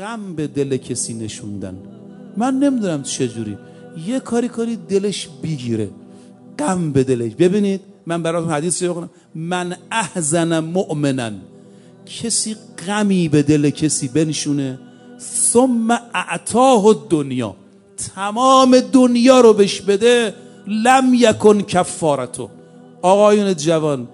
غم به دل کسی نشوندن. من نمیدونم چجوری یه کاری دلش بگیره، غم به دلش. ببینید من براتون حدیث رو بخونم. من احزن مؤمنا، کسی غمی به دل کسی بنشونه، ثم اعطاه الدنیا، تمام دنیا رو بهش بده، لم یکن کفارتو. آقایون جوان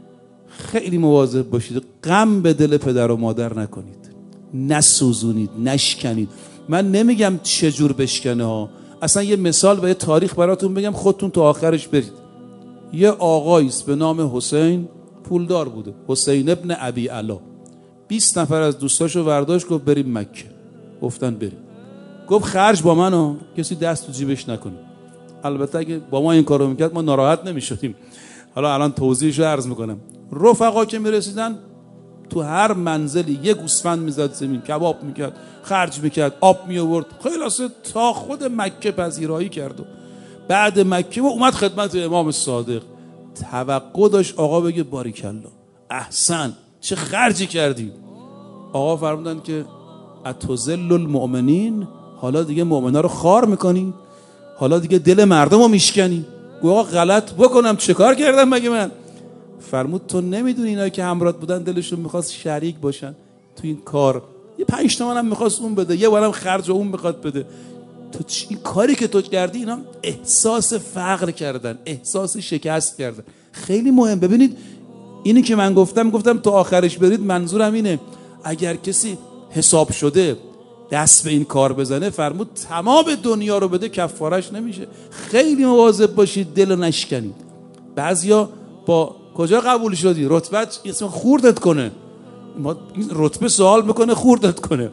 خیلی مواظب باشید، غم به دل پدر و مادر نکنید، نسوزونید، نشکنید. من نمیگم چجور بشکنه ها، اصلا یه مثال و یه تاریخ براتون بگم خودتون تو آخرش برید. یه آقاییست به نام حسین، پولدار بوده، حسین ابن ابی علا. 20 نفر از دوستاشو برداشت گفت بریم مکه. گفتن بریم. گفت خرج با منو، کسی دست تو جیبش نکنه. البته اگه با ما این کارو میکرد ما ناراحت نمیشدیم. حالا الان توضیحشو عرض میکنم. رفقا که میرسیدن تو هر منزلی یه گوسفند میزد زمین، کباب میکرد، خرج میکرد، آب میآورد، خلاصه تا خود مکه پذیرایی کرد. و بعد مکه و اومد خدمت امام صادق. توقع داشت آقا بگه باریکلا، احسن، چه خرجی کردی. آقا فرمودن که اتذل المؤمنین، حالا دیگه مؤمنا رو خار میکنی، حالا دیگه دل مردم رو میشکنی. آقا غلط بکنم چه کار کردم مگه من؟ فرمود تو نمیدونی اینایی که همراهت بودن دلشون میخواست شریک باشن تو این کار، یه 5 تومن هم میخواست اون بده، یه بارم خرج اون میخواد بده. تو این کاری که تو کردی اینا احساس فقر کردن، احساس شکست کردن. خیلی مهم. ببینید اینی که من گفتم تو آخرش برید، منظورم اینه اگر کسی حساب شده دست به این کار بزنه، فرمود تمام دنیا رو بده کفارش نمیشه. خیلی مواظب باشید دل رو نشکنید. بعضیا با کجا قبول شدی؟ رتبت اسم خوردت کنه، ما این رتبه سوال میکنه خوردت کنه،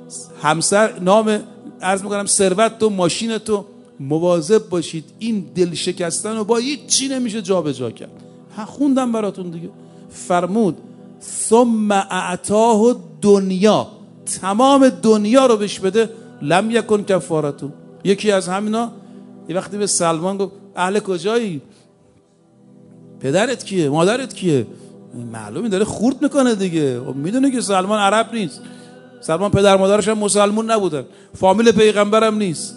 همسر، نام، عرض میکنم ثروت تو، ماشین تو. مواظب باشید این دل شکستن رو با هیچ چی نمیشه جا به جا کرد. خوندم براتون دیگه. فرمود ثم اعطاه دنیا، تمام دنیا رو بهش بده، لم یکن کفارتو. یکی از همینا یه وقتی به سلمان گفت اهل کجایی؟ پدرت کیه؟ مادرت کیه؟ معلومی داره خورد میکنه دیگه، میدونه که سلمان عرب نیست، سلمان پدر مادرش هم مسلمون نبودن، فامیل پیغمبرم نیست.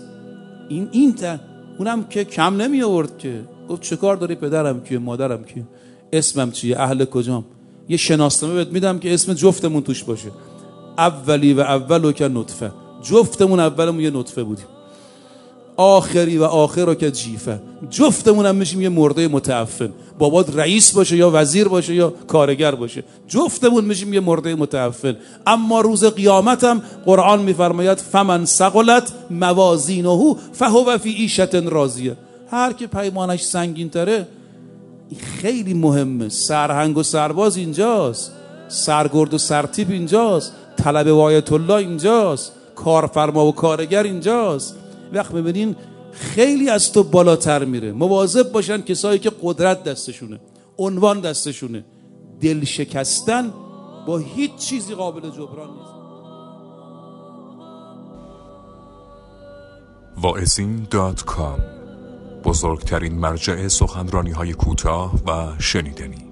اونم که کم نمی آورد که گفت چه کار داری؟ پدرم کیه؟ مادرم کیه؟ اسمم چیه؟ اهل کجام؟ یه شناسنامه بهت میدم که اسم جفتمون توش باشه. اولی و اولو که نطفه، جفتمون اولمون یه نطفه بودیم، آخری و آخرو که جیفه، جفتمون هم میشیم یه مرده متعفن. بابات رئیس باشه یا وزیر باشه یا کارگر باشه، جفتمون میشیم یه مرده متعفن. اما روز قیامت هم قرآن میفرماید فمن ثقلت موازینه فهو فی عیشة راضیه. هر که پیمانش سنگین تره، خیلی مهمه. سرهنگ و سرباز اینجاست، سرگرد و سرتیپ اینجاست، طلب آیت الله اینجاست، کارفرما و کارگر اینجاست. وقت ببینین خیلی از تو بالاتر میره. مواظب باشن کسایی که قدرت دستشونه، عنوان دستشونه. دل شکستن با هیچ چیزی قابل جبران نیست. واعظین.com، بزرگترین مرجع سخنرانی‌های کوتاه و شنیدنی.